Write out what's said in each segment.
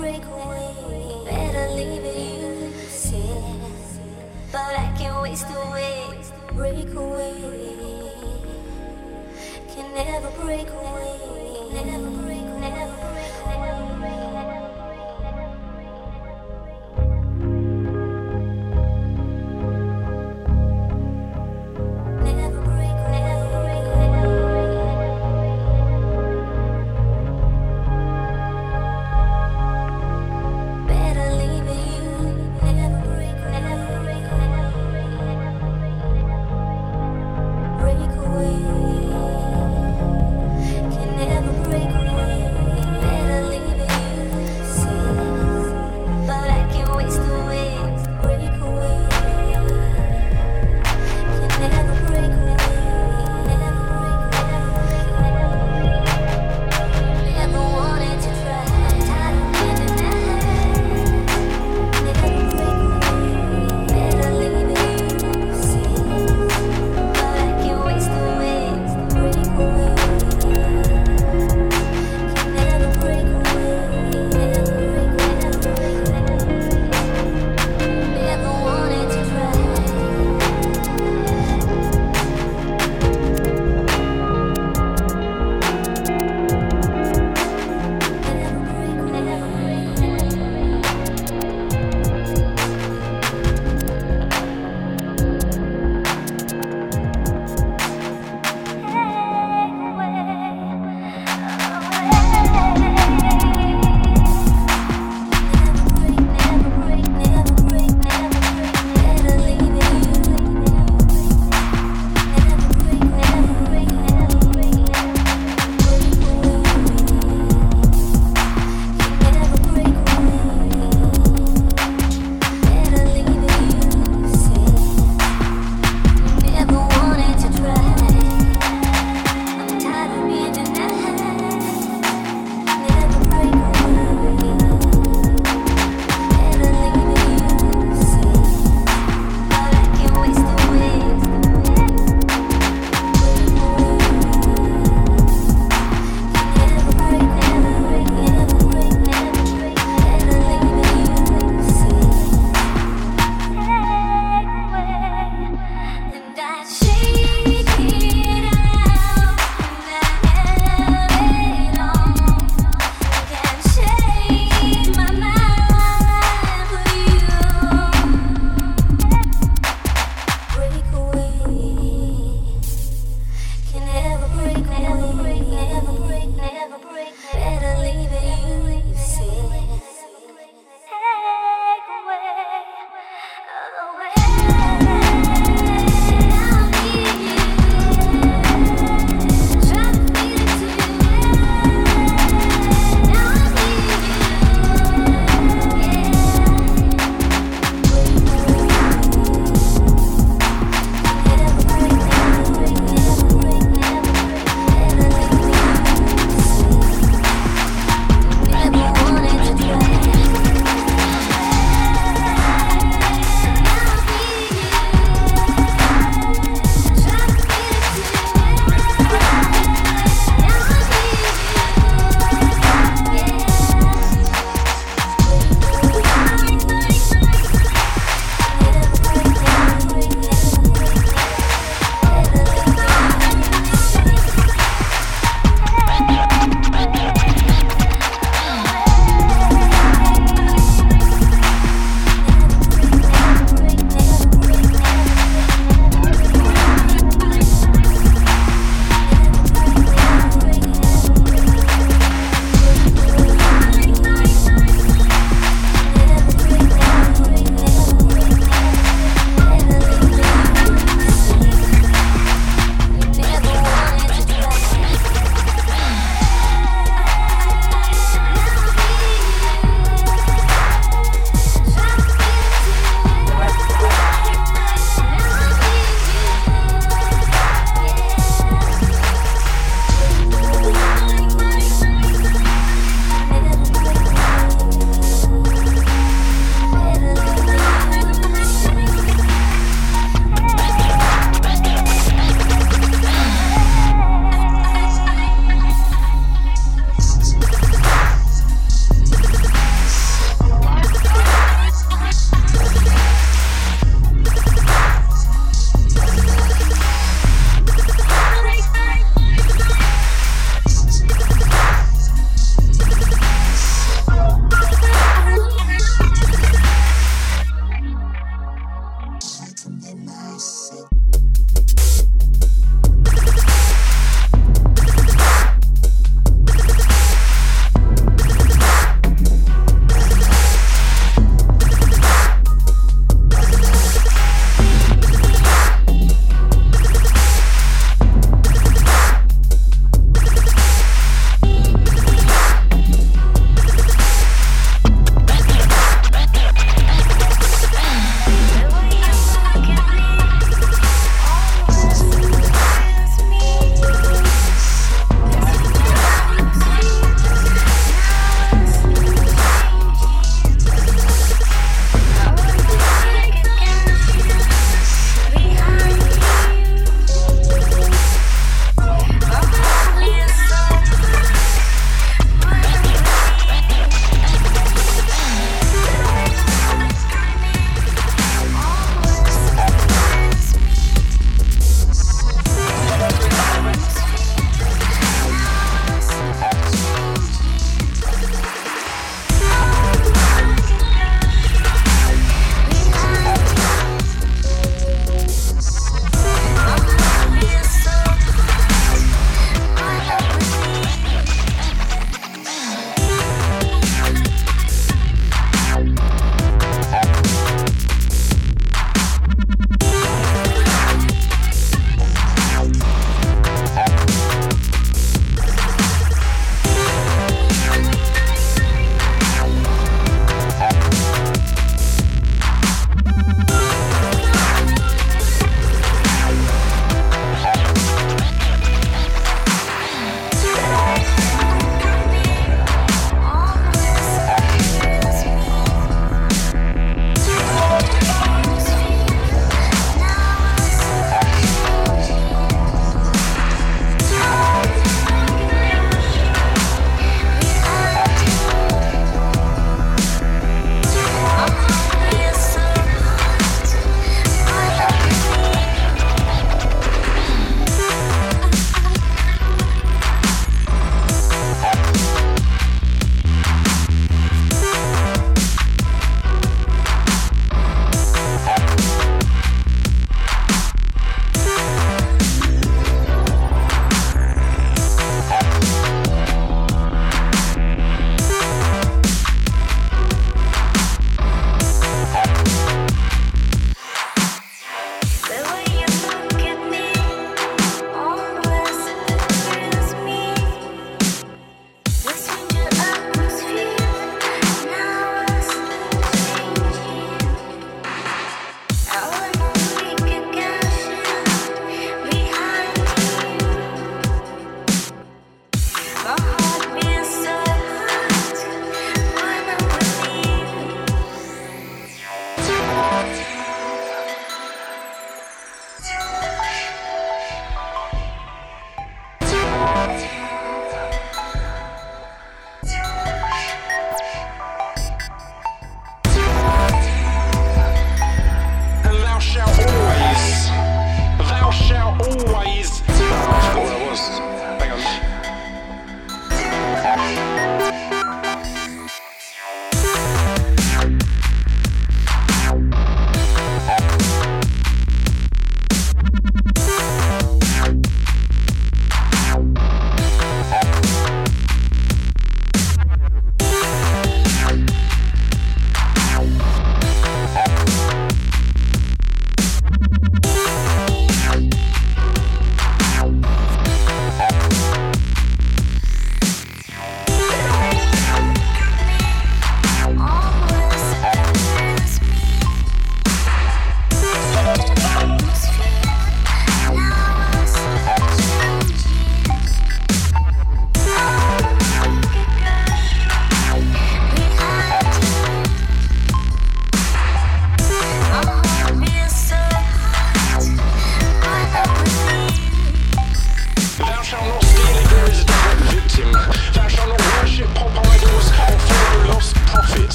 break away. Better leave it, you said, but I can't waste away. Break away, can never break away. Never break, never break, never break, never break. Never break, never break, never break. Better leave it, you never break, never break, never break. Break away, can never break away.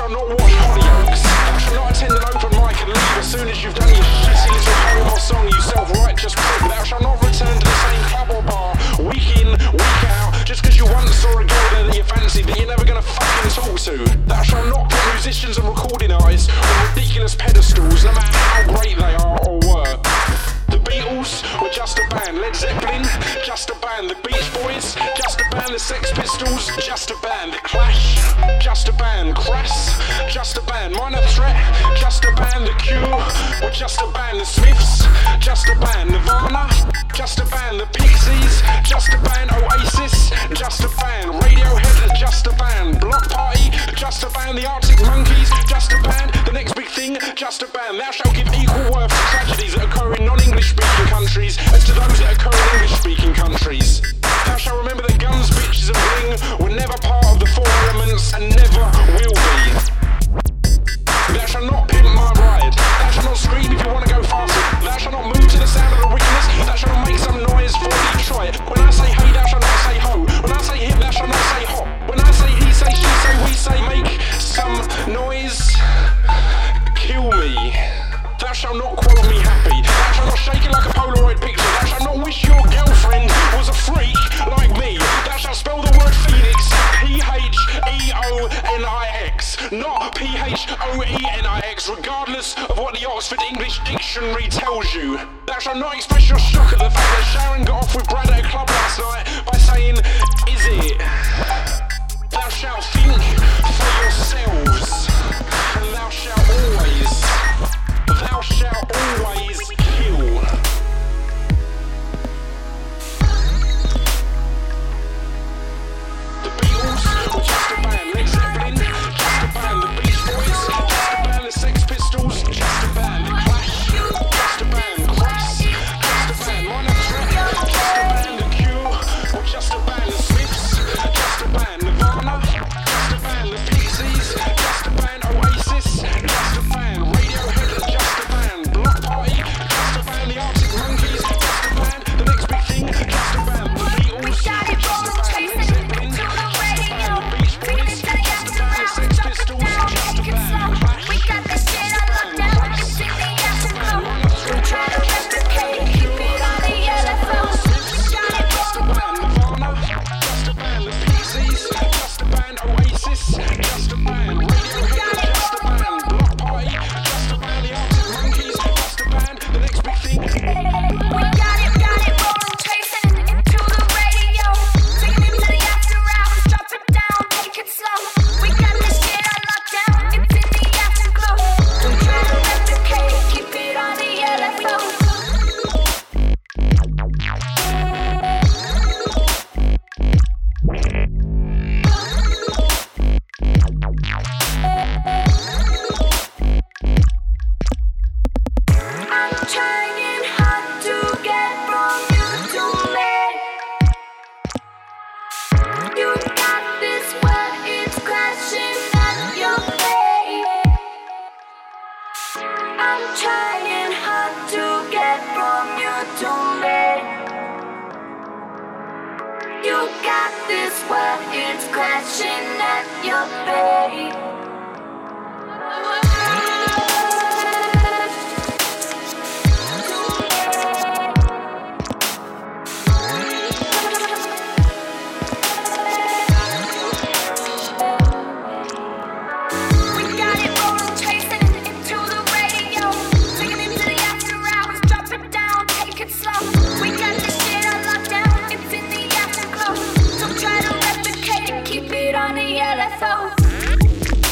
shall not watch Hollyoaks. Thou shalt not attend an open mic and leave as soon as you've done your shitty little poem or song, you self-righteous prick. Thou shalt not return to the same club or bar, week in, week out, just because you once saw a girl there that you fancied that you're never gonna fucking talk to. Thou shalt not put musicians and recording artists on ridiculous pedestals, no matter how great they are or were. The Beatles were just a band, Led Zeppelin, just a band, the Beach Boys, just a band, the Sex Pistols, just a band, the Clash, just a band, Crass, just a band, Minor Threat, just a band, the Cure, were just a band, the Smiths, just a band, Nirvana, just a band, the Pixies, just a band, Oasis, just a band, Radiohead, just a band, Block Party, just a band, the Arctic Monkeys, just a band, the Next Big Thing, just a band. Thou shalt give equal worth to tragedies that occur in non-English speaking countries as to those that occur in English speaking countries. Thou shalt remember that guns, bitches and bling were never part of the four elements and never will be. Thou shalt not pimp my ride. Thou shalt not scream if you want to go faster. Thou shalt not move to the sound of the wickedness. Thou shalt not make some noise for Detroit. When I say hey, thou shalt not say ho. When I say him, thou shalt not say hop. When I say he, say she, say we, say make some noise. Kill me. Thou shalt not quote me happy. Thou shalt not shake it like a Polaroid picture. Thou shalt not wish your girlfriend was a freak like me. Thou shalt spell the word Phoenix P-H-E-O-N-I-X, not P-H-O-E-N-I-X, regardless of what the Oxford English Dictionary tells you. Thou shalt not express your shock at the fact that Sharon got off with Brad at a club last night by saying, is it? Thou shalt think for yourselves, and thou shalt always kill. The Beatles were just a band, Led Zeppelin, just a band, the Beach Boys, just a band, the Sex Pistols, just a band, the Clash, just a band, Crass, just a band, Minor Threat, just a band, the Cure, or just a band, the Smiths, just a band, Nirvana, just a band, the Pixies, just a band, Oasis, just a band, Radiohead, just a band, Block Party, just a band, the Arctic Monkeys, just a band, the Next Big Thing, just a band, the Beatles, just a band, Led Zeppelin, just a band, the Beach Boys, just a band, the Sex Pistols, just a band, Clash, We got this shit on lockdown. It's in the afterglow. Don't try to replicate it. Keep it on the LFO. Shot it just a band, Nirvana, just a band, the Pixies, just a band, Oasis, just a band, Radiohead, just a band, Block Party, just a band, the Arctic Monkeys, just a band, the Next Big Thing. We got it, rolling, tracing into the radio. Taking it to the after hours, drop it down, take it slow. We got this shit on lockdown, it's in the afterglow. Don't try to replicate it, keep it on the LFO. I'm trying hard to get from you to me. You got this where it's crashing at your face. I'm trying hard to get from you to me. You got this where it's crashing at your face. We got it rolling, tracing into the radio. Taking it to the after hours, drop it down, take it slow. We got this shit on lockdown, it's in the afterglow. Don't try to replicate it, keep it on the LFO.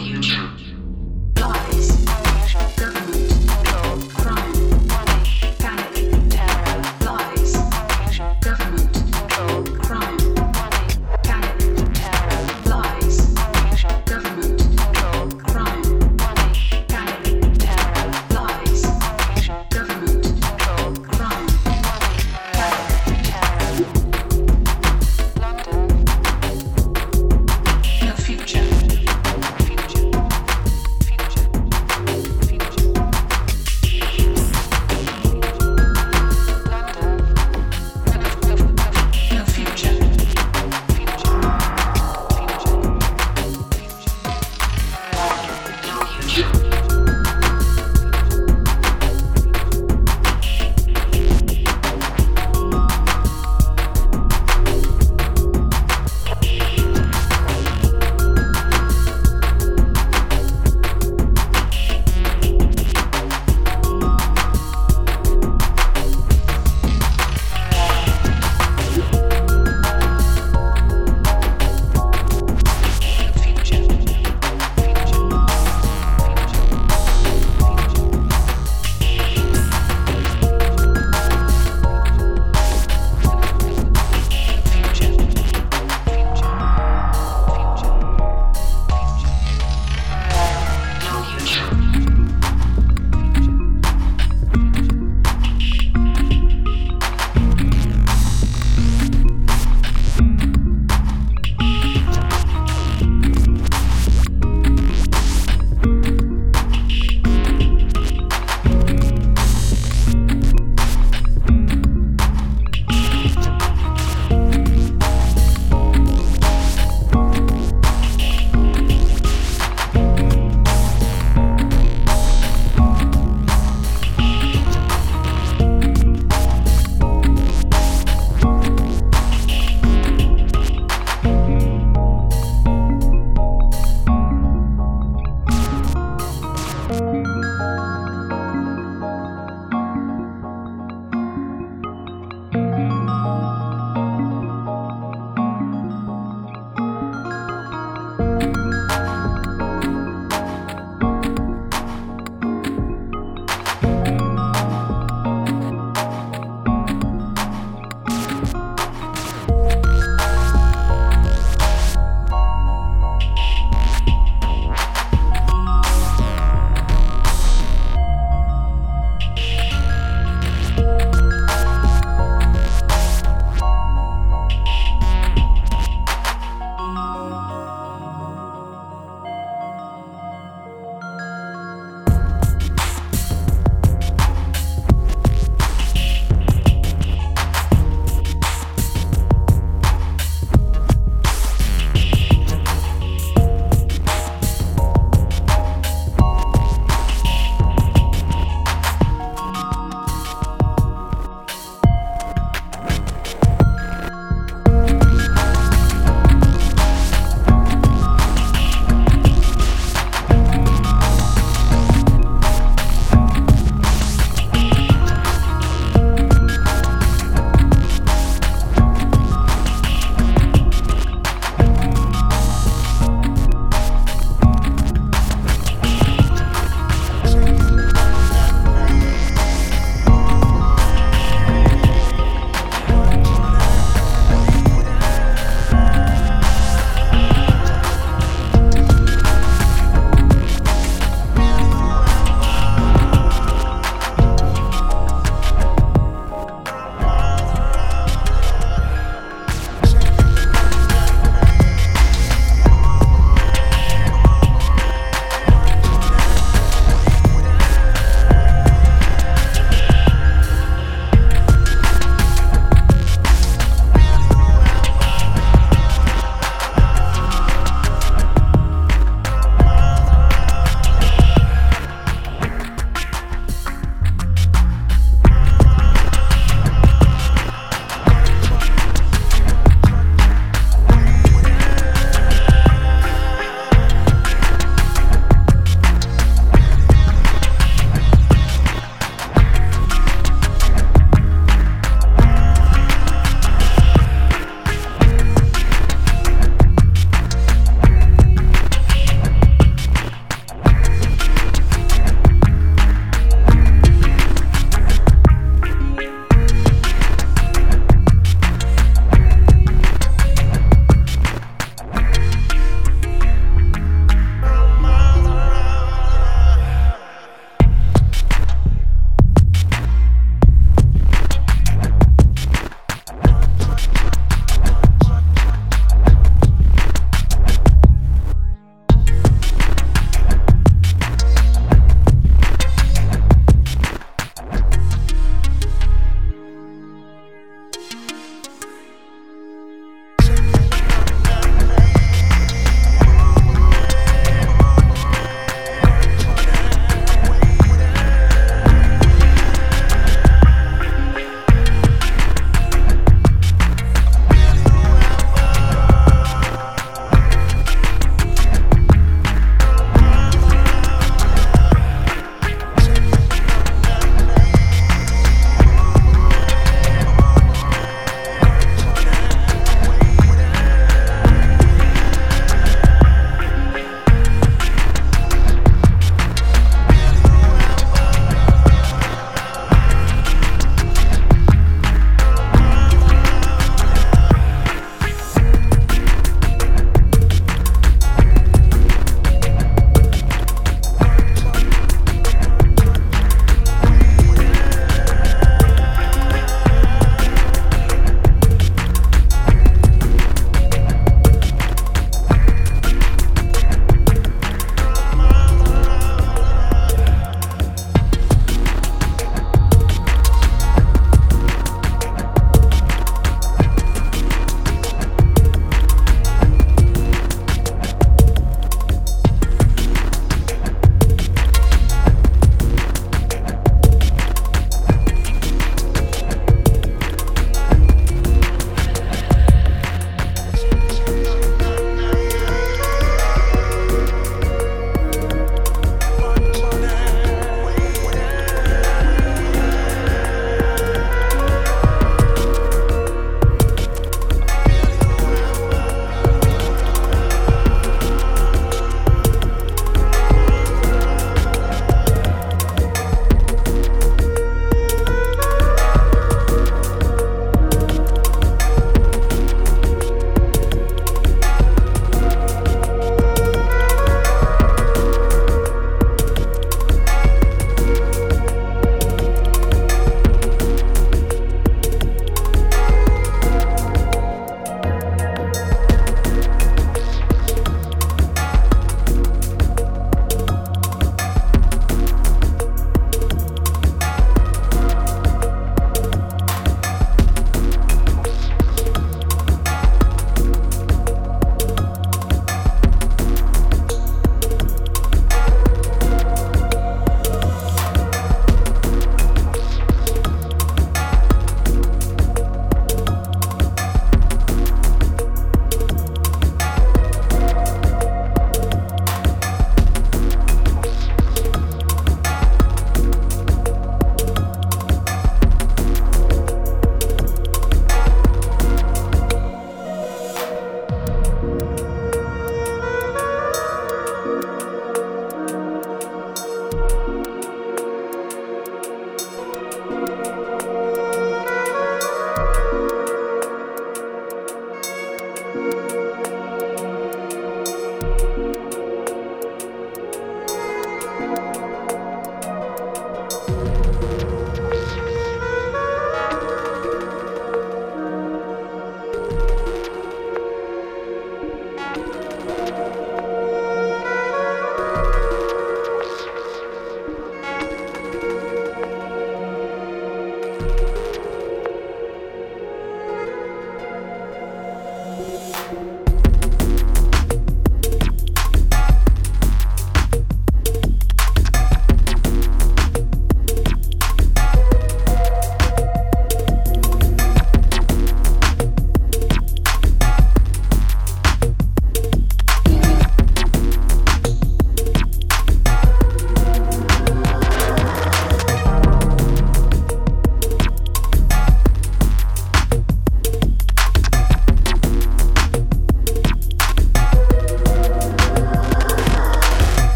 future.